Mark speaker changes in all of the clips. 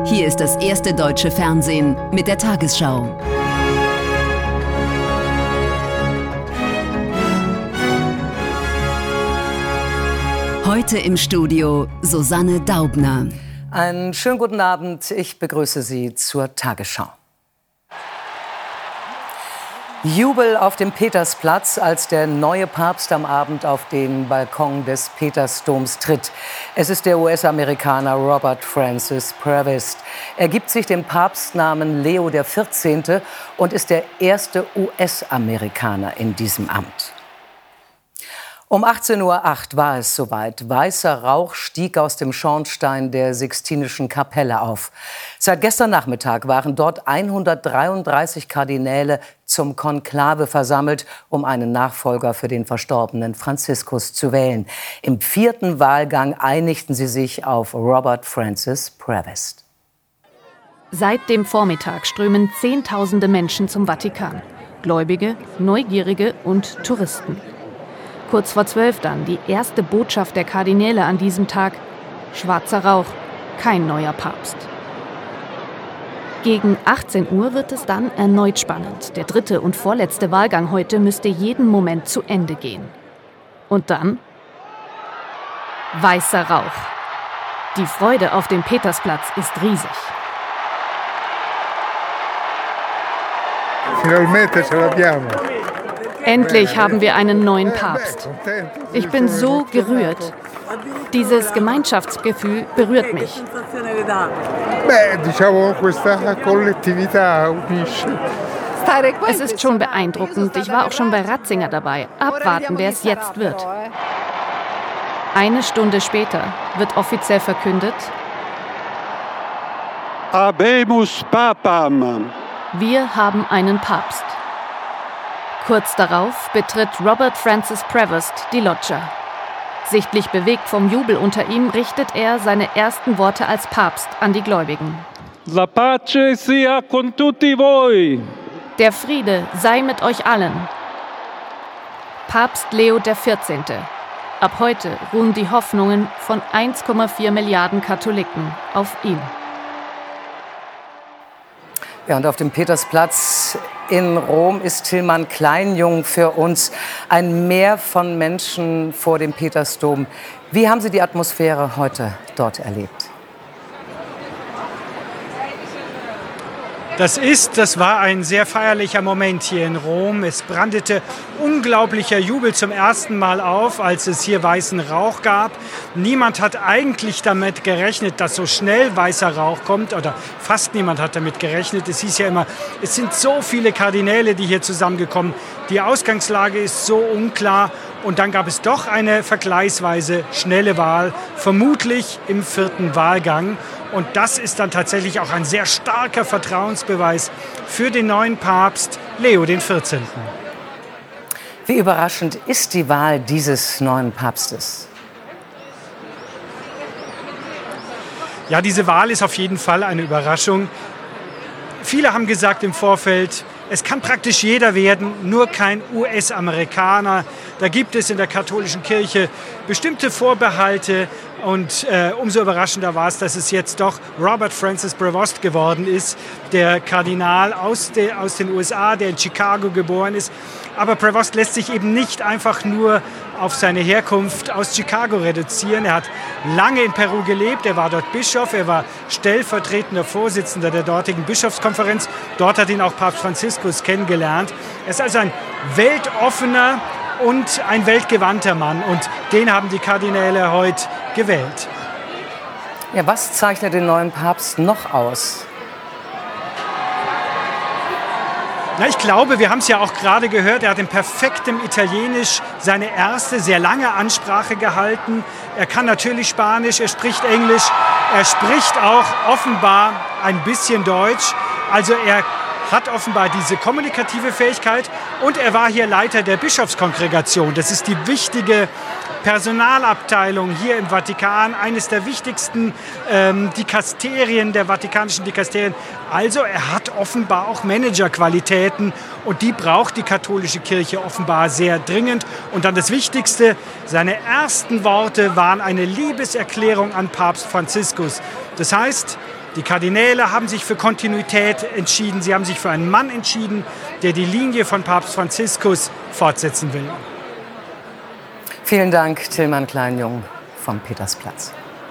Speaker 1: Hier ist das erste deutsche Fernsehen mit der Tagesschau. Heute im Studio Susanne Daubner.
Speaker 2: Einen schönen guten Abend, ich begrüße Sie zur Tagesschau. Jubel auf dem Petersplatz, als der neue Papst am Abend auf den Balkon des Petersdoms tritt. Es ist der US-Amerikaner Robert Francis Prevost. Er gibt sich den Papstnamen Leo XIV. Und ist der erste US-Amerikaner in diesem Amt. Um 18:08 Uhr war es soweit. Weißer Rauch stieg aus dem Schornstein der Sixtinischen Kapelle auf. Seit gestern Nachmittag waren dort 133 Kardinäle zum Konklave versammelt, um einen Nachfolger für den verstorbenen Franziskus zu wählen. Im 4. Wahlgang einigten sie sich auf Robert Francis Prevost.
Speaker 3: Seit dem Vormittag strömen Zehntausende Menschen zum Vatikan. Gläubige, Neugierige und Touristen. Kurz vor 12 dann die erste Botschaft der Kardinäle an diesem Tag. Schwarzer Rauch, kein neuer Papst. Gegen 18 Uhr wird es dann erneut spannend. Der dritte und vorletzte Wahlgang heute müsste jeden Moment zu Ende gehen. Und dann weißer Rauch. Die Freude auf dem Petersplatz ist riesig.
Speaker 4: Finalmente ce l'abbiamo.
Speaker 3: Endlich haben wir einen neuen Papst. Ich bin so gerührt. Dieses Gemeinschaftsgefühl berührt mich. Es ist schon beeindruckend. Ich war auch schon bei Ratzinger dabei. Abwarten, wer es jetzt wird. Eine Stunde später wird offiziell verkündet:
Speaker 5: Habemus Papam.
Speaker 3: Wir haben einen Papst. Kurz darauf betritt Robert Francis Prevost die Loggia. Sichtlich bewegt vom Jubel unter ihm richtet er seine ersten Worte als Papst an die Gläubigen.
Speaker 5: La pace sia con tutti voi.
Speaker 3: Der Friede sei mit euch allen. Papst Leo XIV. Ab heute ruhen die Hoffnungen von 1,4 Milliarden Katholiken auf ihn.
Speaker 2: Ja, und auf dem Petersplatz in Rom ist Tillmann Kleinjung für uns. Ein Meer von Menschen vor dem Petersdom. Wie haben Sie die Atmosphäre heute dort erlebt?
Speaker 6: Das war ein sehr feierlicher Moment hier in Rom. Es brandete unglaublicher Jubel zum ersten Mal auf, als es hier weißen Rauch gab. Niemand hat eigentlich damit gerechnet, dass so schnell weißer Rauch kommt, oder fast niemand hat damit gerechnet. Es hieß ja immer, es sind so viele Kardinäle, die hier zusammengekommen. Die Ausgangslage ist so unklar. Und dann gab es doch eine vergleichsweise schnelle Wahl, vermutlich im 4. Wahlgang. Und das ist dann tatsächlich auch ein sehr starker Vertrauensbeweis für den neuen Papst Leo XIV.
Speaker 2: Wie überraschend ist die Wahl dieses neuen Papstes?
Speaker 6: Ja, diese Wahl ist auf jeden Fall eine Überraschung. Viele haben gesagt im Vorfeld, es kann praktisch jeder werden, nur kein US-Amerikaner. Da gibt es in der katholischen Kirche bestimmte Vorbehalte. Und umso überraschender war es, dass es jetzt doch Robert Francis Prevost geworden ist, der Kardinal aus den USA, der in Chicago geboren ist. Aber Prevost lässt sich eben nicht einfach nur auf seine Herkunft aus Chicago reduzieren. Er hat lange in Peru gelebt, er war dort Bischof, er war stellvertretender Vorsitzender der dortigen Bischofskonferenz. Dort hat ihn auch Papst Franziskus kennengelernt. Er ist also ein weltoffener und ein weltgewandter Mann. Und den haben die Kardinäle heute gewählt.
Speaker 2: Ja, was zeichnet den neuen Papst noch aus?
Speaker 6: Na, ich glaube, wir haben es ja auch gerade gehört, er hat in perfektem Italienisch seine erste, sehr lange Ansprache gehalten. Er kann natürlich Spanisch, er spricht Englisch, er spricht auch offenbar ein bisschen Deutsch. Also er hat offenbar diese kommunikative Fähigkeit und er war hier Leiter der Bischofskongregation. Das ist die wichtige Personalabteilung hier im Vatikan, eines der wichtigsten Dikasterien, der vatikanischen Dikasterien. Also er hat offenbar auch Managerqualitäten und die braucht die katholische Kirche offenbar sehr dringend. Und dann das Wichtigste, seine ersten Worte waren eine Liebeserklärung an Papst Franziskus. Das heißt, Die Kardinäle haben sich für Kontinuität entschieden. Sie haben sich für einen Mann entschieden, der die Linie von Papst Franziskus fortsetzen will.
Speaker 2: Vielen Dank, Tilman Kleinjung vom Petersplatz.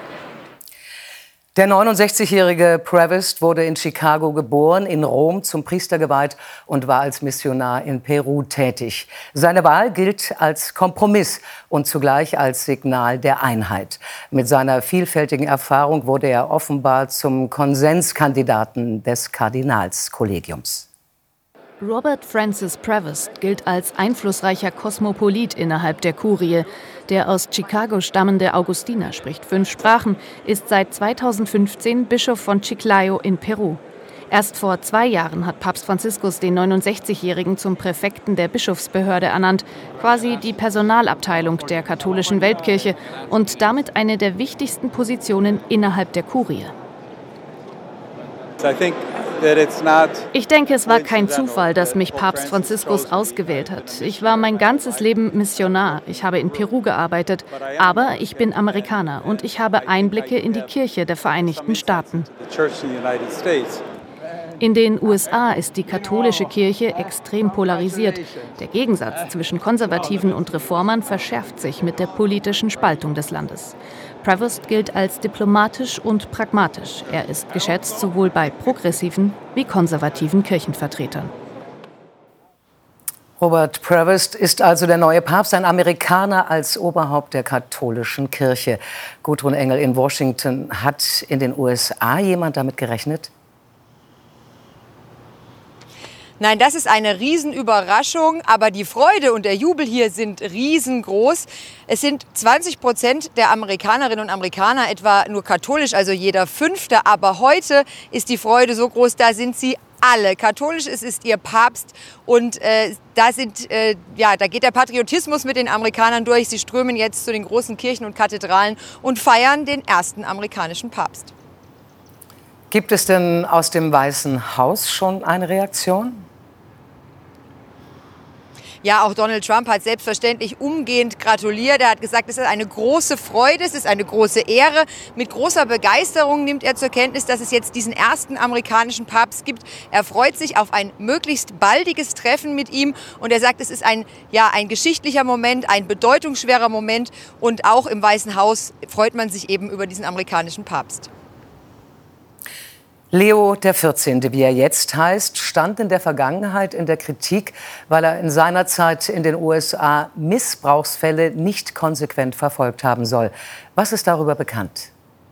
Speaker 2: Der 69-jährige Prevost wurde in Chicago geboren, in Rom zum Priester geweiht und war als Missionar in Peru tätig. Seine Wahl gilt als Kompromiss und zugleich als Signal der Einheit. Mit seiner vielfältigen Erfahrung wurde er offenbar zum Konsenskandidaten des Kardinalskollegiums.
Speaker 3: Robert Francis Prevost gilt als einflussreicher Kosmopolit innerhalb der Kurie. Der aus Chicago stammende Augustiner spricht 5 Sprachen, ist seit 2015 Bischof von Chiclayo in Peru. Erst vor 2 Jahren hat Papst Franziskus den 69-Jährigen zum Präfekten der Bischofsbehörde ernannt, quasi die Personalabteilung der katholischen Weltkirche und damit eine der wichtigsten Positionen innerhalb der Kurie. Ich denke, es war kein Zufall, dass mich Papst Franziskus ausgewählt hat. Ich war mein ganzes Leben Missionar. Ich habe in Peru gearbeitet. Aber ich bin Amerikaner und ich habe Einblicke in die Kirche der Vereinigten Staaten. In den USA ist die katholische Kirche extrem polarisiert. Der Gegensatz zwischen Konservativen und Reformern verschärft sich mit der politischen Spaltung des Landes. Prevost gilt als diplomatisch und pragmatisch. Er ist geschätzt sowohl bei progressiven wie konservativen Kirchenvertretern.
Speaker 2: Robert Prevost ist also der neue Papst, ein Amerikaner als Oberhaupt der katholischen Kirche. Gudrun Engel in Washington. Hat in den USA jemand damit gerechnet?
Speaker 4: Nein, das ist eine Riesenüberraschung, aber die Freude und der Jubel hier sind riesengroß. Es sind 20% der Amerikanerinnen und Amerikaner etwa nur katholisch, also jeder 5. Aber heute ist die Freude so groß, da sind sie alle katholisch. Es ist ihr Papst und da geht der Patriotismus mit den Amerikanern durch. Sie strömen jetzt zu den großen Kirchen und Kathedralen und feiern den ersten amerikanischen Papst.
Speaker 2: Gibt es denn aus dem Weißen Haus schon eine Reaktion?
Speaker 4: Ja, auch Donald Trump hat selbstverständlich umgehend gratuliert. Er hat gesagt, es ist eine große Freude, es ist eine große Ehre. Mit großer Begeisterung nimmt er zur Kenntnis, dass es jetzt diesen ersten amerikanischen Papst gibt. Er freut sich auf ein möglichst baldiges Treffen mit ihm. Und er sagt, es ist ein geschichtlicher Moment, ein bedeutungsschwerer Moment. Und auch im Weißen Haus freut man sich eben über diesen amerikanischen Papst.
Speaker 2: Leo XIV., wie er jetzt heißt, stand in der Vergangenheit in der Kritik, weil er in seiner Zeit in den USA Missbrauchsfälle nicht konsequent verfolgt haben soll. Was ist darüber bekannt?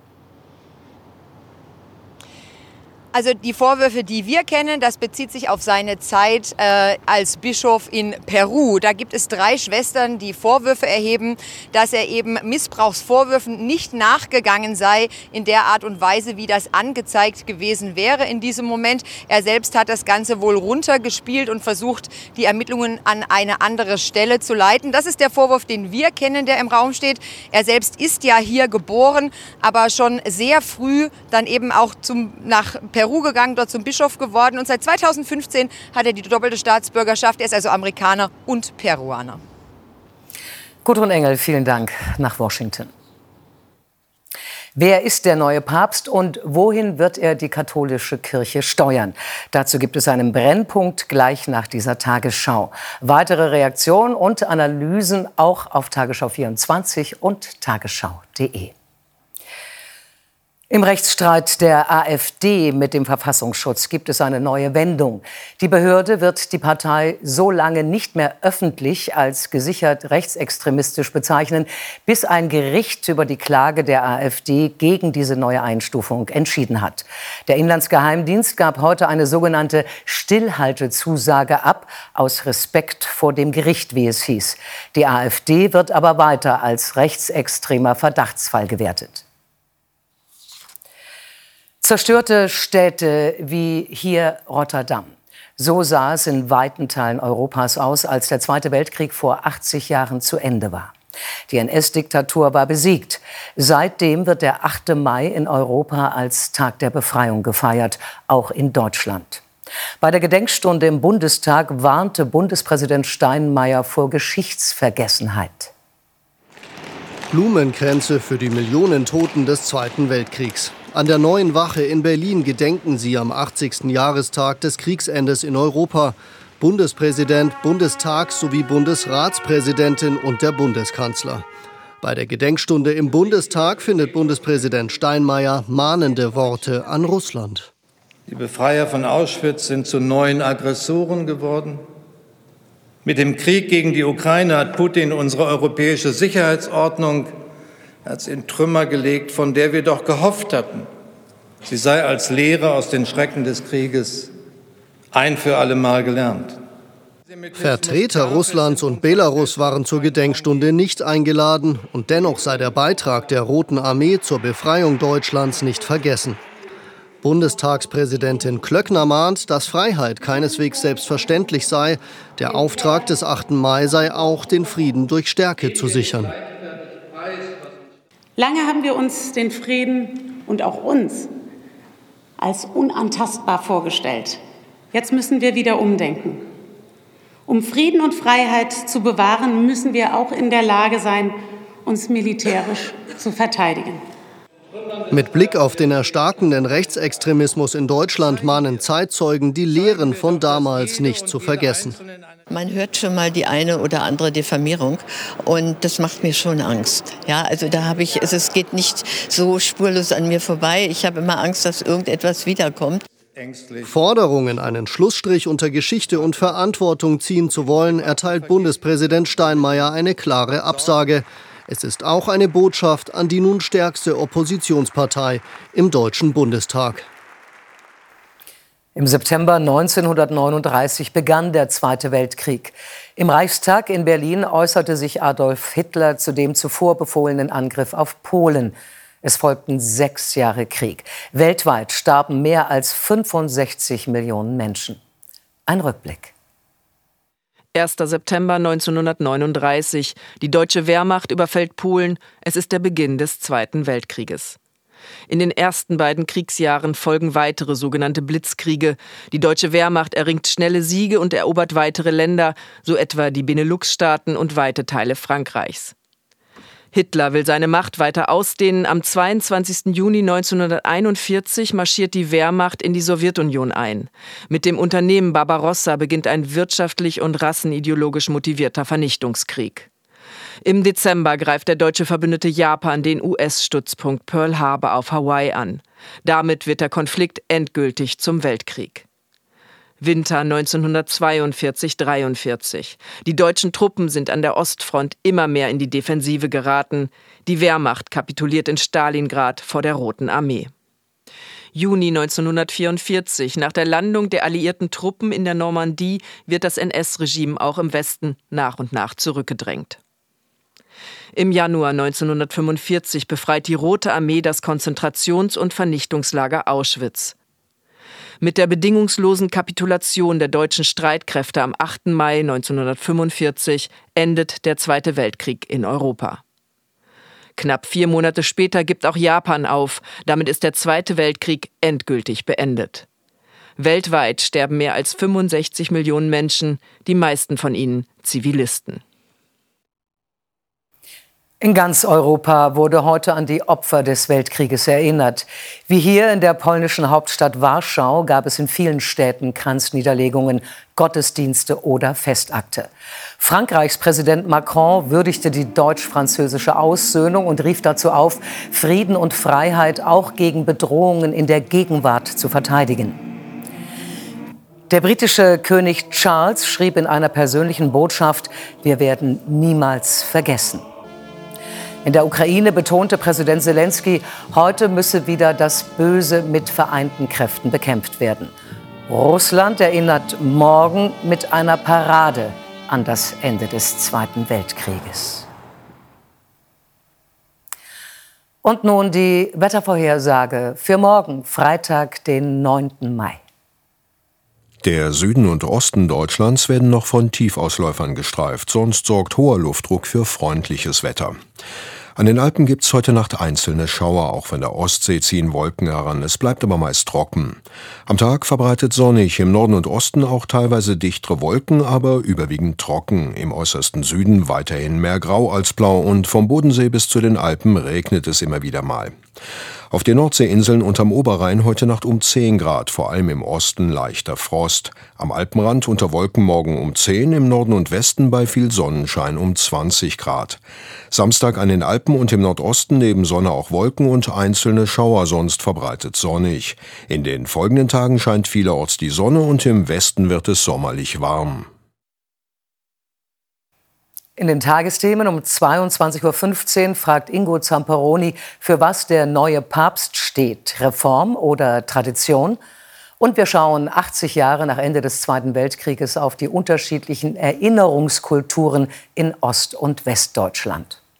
Speaker 4: Also die Vorwürfe, die wir kennen, das bezieht sich auf seine Zeit als Bischof in Peru. Da gibt es 3 Schwestern, die Vorwürfe erheben, dass er eben Missbrauchsvorwürfen nicht nachgegangen sei in der Art und Weise, wie das angezeigt gewesen wäre in diesem Moment. Er selbst hat das Ganze wohl runtergespielt und versucht, die Ermittlungen an eine andere Stelle zu leiten. Das ist der Vorwurf, den wir kennen, der im Raum steht. Er selbst ist ja hier geboren, aber schon sehr früh dann eben auch nach Peru gegangen, dort zum Bischof geworden. Und seit 2015 hat er die doppelte Staatsbürgerschaft. Er ist also Amerikaner und Peruaner.
Speaker 2: Gudrun Engel, vielen Dank nach Washington. Wer ist der neue Papst und wohin wird er die katholische Kirche steuern? Dazu gibt es einen Brennpunkt gleich nach dieser Tagesschau. Weitere Reaktionen und Analysen auch auf Tagesschau24 und tagesschau.de. Im Rechtsstreit der AfD mit dem Verfassungsschutz gibt es eine neue Wendung. Die Behörde wird die Partei so lange nicht mehr öffentlich als gesichert rechtsextremistisch bezeichnen, bis ein Gericht über die Klage der AfD gegen diese neue Einstufung entschieden hat. Der Inlandsgeheimdienst gab heute eine sogenannte Stillhaltezusage ab, aus Respekt vor dem Gericht, wie es hieß. Die AfD wird aber weiter als rechtsextremer Verdachtsfall gewertet. Zerstörte Städte wie hier Rotterdam. So sah es in weiten Teilen Europas aus, als der Zweite Weltkrieg vor 80 Jahren zu Ende war. Die NS-Diktatur war besiegt. Seitdem wird der 8. Mai in Europa als Tag der Befreiung gefeiert, auch in Deutschland. Bei der Gedenkstunde im Bundestag warnte Bundespräsident Steinmeier vor Geschichtsvergessenheit.
Speaker 7: Blumenkränze für die Millionen Toten des Zweiten Weltkriegs. An der Neuen Wache in Berlin gedenken sie am 80. Jahrestag des Kriegsendes in Europa. Bundespräsident, Bundestags- sowie Bundesratspräsidentin und der Bundeskanzler. Bei der Gedenkstunde im Bundestag findet Bundespräsident Steinmeier mahnende Worte an Russland.
Speaker 8: Die Befreier von Auschwitz sind zu neuen Aggressoren geworden. Mit dem Krieg gegen die Ukraine hat Putin unsere europäische Sicherheitsordnung in Trümmer gelegt, von der wir doch gehofft hatten, sie sei als Lehre aus den Schrecken des Krieges ein für alle Mal gelernt.
Speaker 7: Vertreter Russlands und Belarus waren zur Gedenkstunde nicht eingeladen und dennoch sei der Beitrag der Roten Armee zur Befreiung Deutschlands nicht vergessen. Bundestagspräsidentin Klöckner mahnt, dass Freiheit keineswegs selbstverständlich sei. Der Auftrag des 8. Mai sei auch, den Frieden durch Stärke zu sichern.
Speaker 9: Lange haben wir uns den Frieden und auch uns als unantastbar vorgestellt. Jetzt müssen wir wieder umdenken. Um Frieden und Freiheit zu bewahren, müssen wir auch in der Lage sein, uns militärisch zu verteidigen.
Speaker 7: Mit Blick auf den erstarkenden Rechtsextremismus in Deutschland mahnen Zeitzeugen, die Lehren von damals nicht zu vergessen.
Speaker 10: Man hört schon mal die eine oder andere Diffamierung und das macht mir schon Angst. Ja, also es geht nicht so spurlos an mir vorbei. Ich habe immer Angst, dass irgendetwas wiederkommt.
Speaker 7: Forderungen, einen Schlussstrich unter Geschichte und Verantwortung ziehen zu wollen, erteilt Bundespräsident Steinmeier eine klare Absage. Es ist auch eine Botschaft an die nun stärkste Oppositionspartei im Deutschen Bundestag.
Speaker 2: Im September 1939 begann der Zweite Weltkrieg. Im Reichstag in Berlin äußerte sich Adolf Hitler zu dem zuvor befohlenen Angriff auf Polen. Es folgten 6 Jahre Krieg. Weltweit starben mehr als 65 Millionen Menschen. Ein Rückblick.
Speaker 11: 1. September 1939. Die deutsche Wehrmacht überfällt Polen. Es ist der Beginn des Zweiten Weltkrieges. In den ersten beiden Kriegsjahren folgen weitere sogenannte Blitzkriege. Die deutsche Wehrmacht erringt schnelle Siege und erobert weitere Länder, so etwa die Benelux-Staaten und weite Teile Frankreichs. Hitler will seine Macht weiter ausdehnen. Am 22. Juni 1941 marschiert die Wehrmacht in die Sowjetunion ein. Mit dem Unternehmen Barbarossa beginnt ein wirtschaftlich und rassenideologisch motivierter Vernichtungskrieg. Im Dezember greift der deutsche Verbündete Japan den US-Stützpunkt Pearl Harbor auf Hawaii an. Damit wird der Konflikt endgültig zum Weltkrieg. Winter 1942-43. Die deutschen Truppen sind an der Ostfront immer mehr in die Defensive geraten. Die Wehrmacht kapituliert in Stalingrad vor der Roten Armee. Juni 1944. Nach der Landung der alliierten Truppen in der Normandie wird das NS-Regime auch im Westen nach und nach zurückgedrängt. Im Januar 1945 befreit die Rote Armee das Konzentrations- und Vernichtungslager Auschwitz. Mit der bedingungslosen Kapitulation der deutschen Streitkräfte am 8. Mai 1945 endet der Zweite Weltkrieg in Europa. Knapp 4 Monate später gibt auch Japan auf. Damit ist der Zweite Weltkrieg endgültig beendet. Weltweit sterben mehr als 65 Millionen Menschen, die meisten von ihnen Zivilisten.
Speaker 2: In ganz Europa wurde heute an die Opfer des Weltkrieges erinnert. Wie hier in der polnischen Hauptstadt Warschau gab es in vielen Städten Kranzniederlegungen, Gottesdienste oder Festakte. Frankreichs Präsident Macron würdigte die deutsch-französische Aussöhnung und rief dazu auf, Frieden und Freiheit auch gegen Bedrohungen in der Gegenwart zu verteidigen. Der britische König Charles schrieb in einer persönlichen Botschaft: Wir werden niemals vergessen. In der Ukraine betonte Präsident Selenskyj, heute müsse wieder das Böse mit vereinten Kräften bekämpft werden. Russland erinnert morgen mit einer Parade an das Ende des Zweiten Weltkrieges. Und nun die Wettervorhersage für morgen, Freitag, den 9. Mai.
Speaker 12: Der Süden und Osten Deutschlands werden noch von Tiefausläufern gestreift, sonst sorgt hoher Luftdruck für freundliches Wetter. An den Alpen gibt's heute Nacht einzelne Schauer, auch von der Ostsee ziehen Wolken heran, es bleibt aber meist trocken. Am Tag verbreitet sonnig, im Norden und Osten auch teilweise dichtere Wolken, aber überwiegend trocken. Im äußersten Süden weiterhin mehr grau als blau und vom Bodensee bis zu den Alpen regnet es immer wieder mal. Auf den Nordseeinseln und am Oberrhein heute Nacht um 10 Grad, vor allem im Osten leichter Frost. Am Alpenrand unter Wolken morgen um 10, im Norden und Westen bei viel Sonnenschein um 20 Grad. Samstag an den Alpen und im Nordosten neben Sonne auch Wolken und einzelne Schauer, sonst verbreitet sonnig. In den folgenden Tagen scheint vielerorts die Sonne und im Westen wird es sommerlich warm.
Speaker 2: In den Tagesthemen um 22:15 Uhr fragt Ingo Zamperoni, für was der neue Papst steht, Reform oder Tradition? Und wir schauen 80 Jahre nach Ende des Zweiten Weltkrieges auf die unterschiedlichen Erinnerungskulturen in Ost- und Westdeutschland.